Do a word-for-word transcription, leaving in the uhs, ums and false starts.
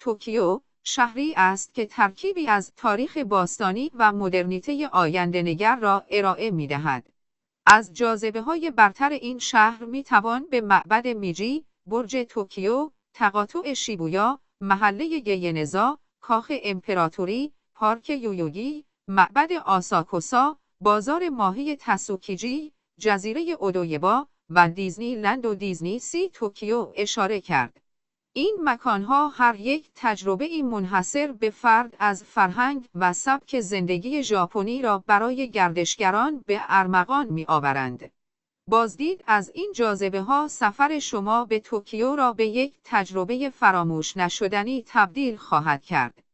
توکیو شهری است که ترکیبی از تاریخ باستانی و مدرنیته آینده‌نگر را ارائه می‌دهد. از جاذبه‌های برتر این شهر می‌توان به معبد میجی، برج توکیو، تقاطع شیبویا، محله گینزا، کاخ امپراتوری، پارک یویوگی، معبد آساکوسا، بازار ماهی تسوکیجی، جزیره اودویبا و دیزنی لند و دیزنی سی توکیو اشاره کرد. این مکانها هر یک تجربه‌ای منحصر به فرد از فرهنگ و سبک زندگی ژاپنی را برای گردشگران به ارمغان می‌آورند. بازدید از این جاذبه‌ها سفر شما به توکیو را به یک تجربه فراموش نشدنی تبدیل خواهد کرد.